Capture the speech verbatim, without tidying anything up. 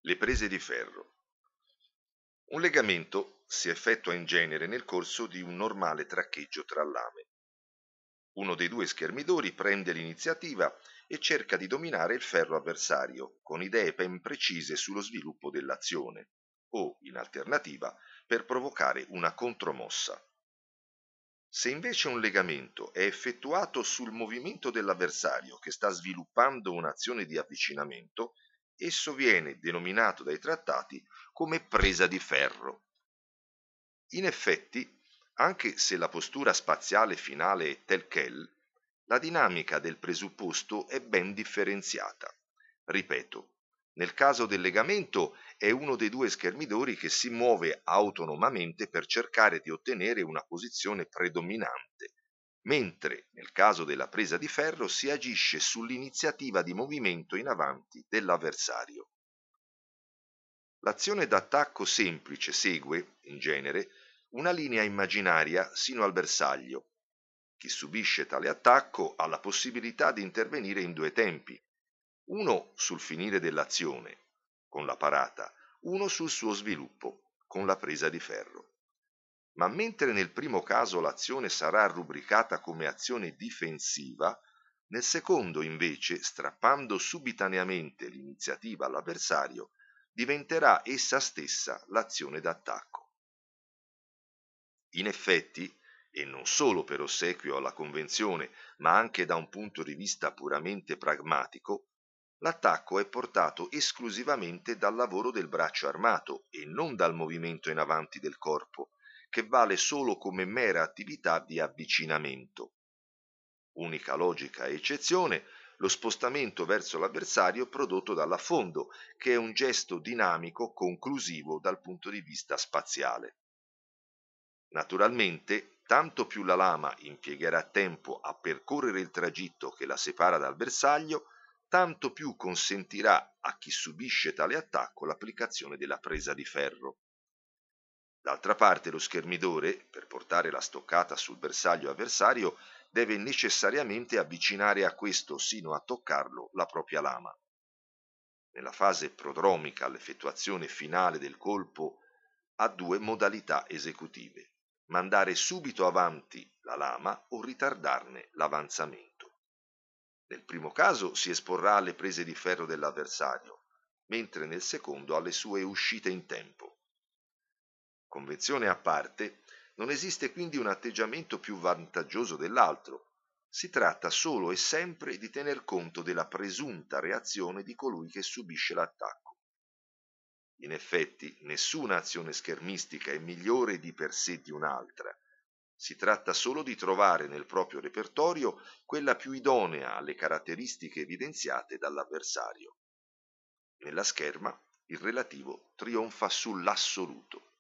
Le prese di ferro. Un legamento si effettua in genere nel corso di un normale traccheggio tra lame. Uno dei due schermidori prende l'iniziativa e cerca di dominare il ferro avversario, con idee ben precise sullo sviluppo dell'azione, o, in alternativa, per provocare una contromossa. Se invece un legamento è effettuato sul movimento dell'avversario che sta sviluppando un'azione di avvicinamento, esso viene denominato dai trattati come presa di ferro. In effetti, anche se la postura spaziale finale è tel quel, la dinamica del presupposto è ben differenziata. Ripeto, nel caso del legamento è uno dei due schermidori che si muove autonomamente per cercare di ottenere una posizione predominante, mentre nel caso della presa di ferro si agisce sull'iniziativa di movimento in avanti dell'avversario. L'azione d'attacco semplice segue, in genere, una linea immaginaria sino al bersaglio. Chi subisce tale attacco ha la possibilità di intervenire in due tempi, uno sul finire dell'azione, con la parata, uno sul suo sviluppo, con la presa di ferro. Ma mentre nel primo caso l'azione sarà rubricata come azione difensiva, nel secondo invece, strappando subitaneamente l'iniziativa all'avversario, diventerà essa stessa l'azione d'attacco. In effetti, e non solo per ossequio alla convenzione, ma anche da un punto di vista puramente pragmatico, l'attacco è portato esclusivamente dal lavoro del braccio armato e non dal movimento in avanti del corpo, che vale solo come mera attività di avvicinamento. Unica logica eccezione, lo spostamento verso l'avversario prodotto dall'affondo, che è un gesto dinamico conclusivo dal punto di vista spaziale. Naturalmente, tanto più la lama impiegherà tempo a percorrere il tragitto che la separa dal bersaglio, tanto più consentirà a chi subisce tale attacco l'applicazione della presa di ferro. D'altra parte lo schermidore, per portare la stoccata sul bersaglio avversario, deve necessariamente avvicinare a questo sino a toccarlo la propria lama. Nella fase prodromica all'effettuazione finale del colpo ha due modalità esecutive: mandare subito avanti la lama o ritardarne l'avanzamento. Nel primo caso si esporrà alle prese di ferro dell'avversario, mentre nel secondo alle sue uscite in tempo. Convenzione a parte, non esiste quindi un atteggiamento più vantaggioso dell'altro. Si tratta solo e sempre di tener conto della presunta reazione di colui che subisce l'attacco. In effetti, nessuna azione schermistica è migliore di per sé di un'altra. Si tratta solo di trovare nel proprio repertorio quella più idonea alle caratteristiche evidenziate dall'avversario. Nella scherma il relativo trionfa sull'assoluto.